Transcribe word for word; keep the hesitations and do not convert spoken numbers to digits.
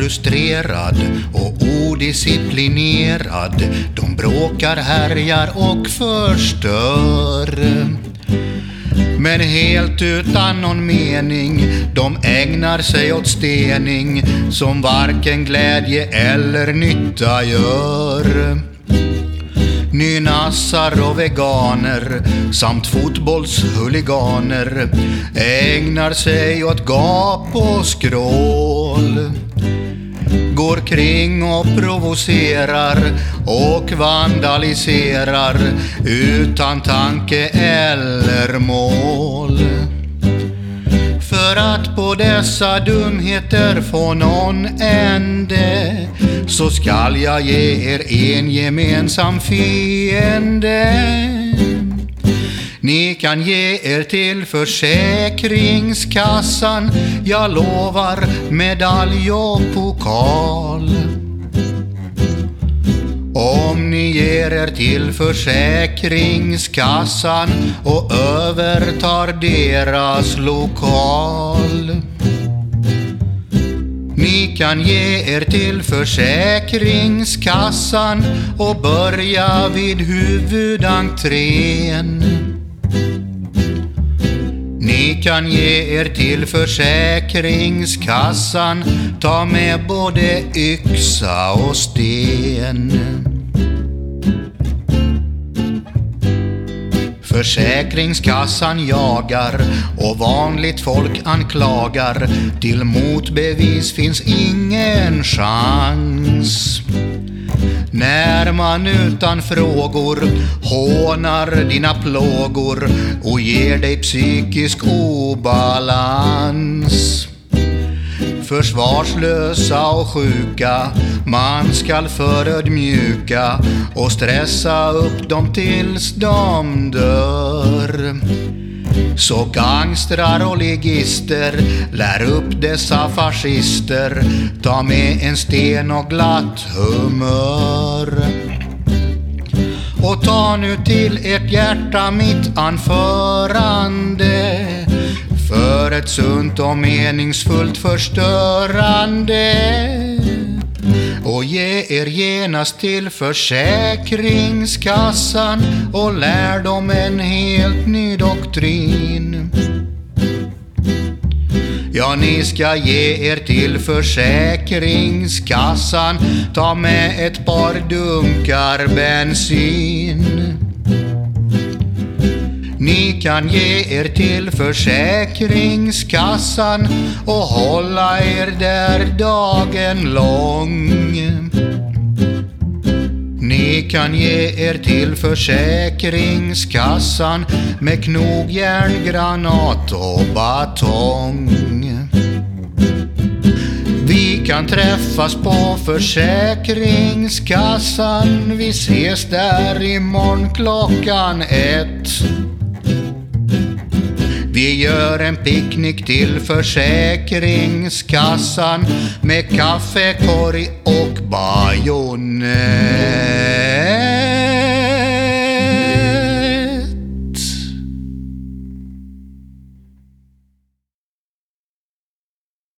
frustrerad och odisciplinerad. De bråkar, härjar och förstör. Men helt utan någon mening, de ägnar sig åt stening som varken glädje eller nytta gör. Nynassar och veganer samt fotbollshuliganer ägnar sig åt gap och skrål. Går kring och provocerar och vandaliserar utan tanke eller mål. För att på dessa dumheter få någon ände, så skall jag ge er en gemensam fiende. Ni kan ge er till Försäkringskassan, jag lovar medalj och pokal. Om ni ger er till Försäkringskassan och övertar deras lokal. Ni kan ge er till Försäkringskassan och börja vid huvudentrén. Ni kan ge er till Försäkringskassan, ta med både yxa och sten. Försäkringskassan jagar och vanligt folk anklagar. Till motbevis finns ingen chans. När man utan frågor hånar dina plågor och ger dig psykisk obalans. Försvarslösa och sjuka man skall förödmjuka och stressa upp dem tills de dör. Så gangstrar och ligister, lär upp dessa fascister, ta med en sten och glatt humör. Och ta nu till ert hjärta mitt anförande, för ett sunt och meningsfullt förstörande. Och ge er genast till Försäkringskassan och lär dem en helt ny doktrin. Ja, ni ska ge er till Försäkringskassan, ta med ett par dunkar bensin. Ni kan ge er till Försäkringskassan och hålla er där dagen lång. Ni kan ge er till Försäkringskassan med knogjärn, granat och batong. Vi kan träffas på Försäkringskassan, vi ses där imorgon klockan ett. Vi gör en picknick till Försäkringskassan med kaffekorg och bajonet.